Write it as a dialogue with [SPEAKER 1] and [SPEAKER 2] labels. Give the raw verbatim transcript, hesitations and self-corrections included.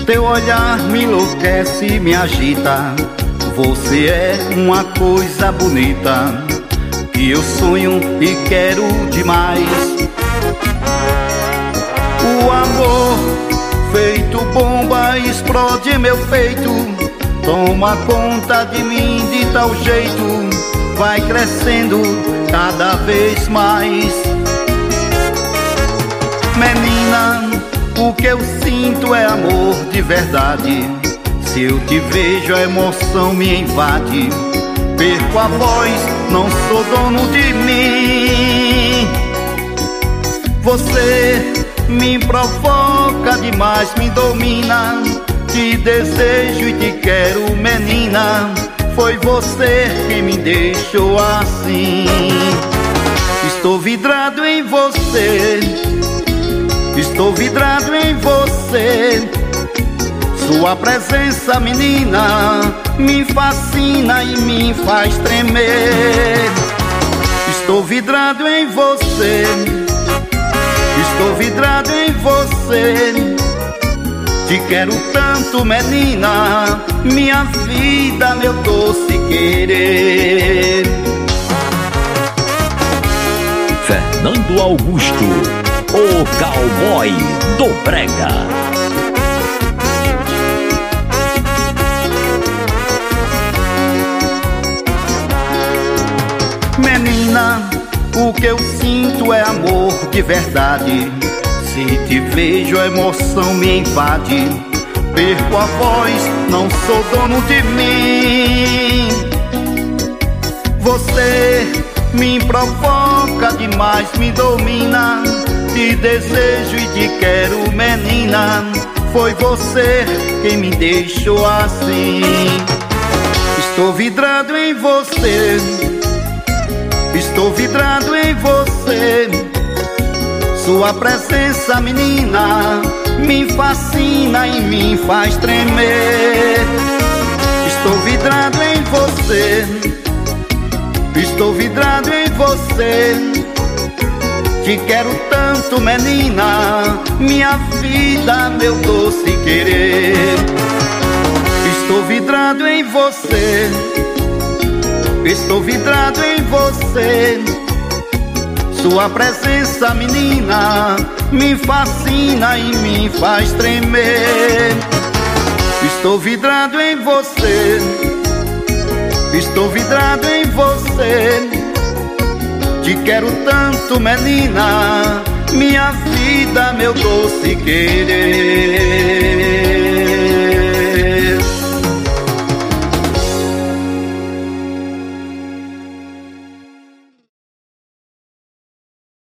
[SPEAKER 1] Teu olhar me enlouquece e me agita. Você é uma coisa bonita que eu sonho e quero demais. O amor feito bomba explode em meu peito, toma conta de mim de tal jeito, vai crescendo cada vez mais. Menina, o que eu sinto é amor de verdade. Se eu te vejo a emoção me invade. Perco a voz, não sou dono de mim. Você me provoca demais, me domina. Te desejo e te quero, menina. Foi você quem me deixou assim. Estou vidrado em você, estou vidrado em você. Sua presença, menina, me fascina e me faz tremer. Estou vidrado em você, estou vidrado em você. Te quero tanto, menina, minha vida, meu doce querer.
[SPEAKER 2] Fernando Augusto, o cowboy do brega.
[SPEAKER 1] Menina, o que eu sinto é amor de verdade. Se te vejo a emoção me invade. Perco a voz, não sou dono de mim. Você me provoca demais, me domina. Te desejo e te quero, menina. Foi você quem me deixou assim. Estou vidrado em você, estou vidrado em você. Sua presença, menina, me fascina e me faz tremer. Estou vidrado em você, estou vidrado em você. Te quero tanto, menina, minha vida, meu doce querer. Estou vidrado em você, estou vidrado em você. Sua presença, menina, me fascina e me faz tremer. Estou vidrado em você, estou vidrado em você. Te quero tanto, menina, minha vida, meu doce querer.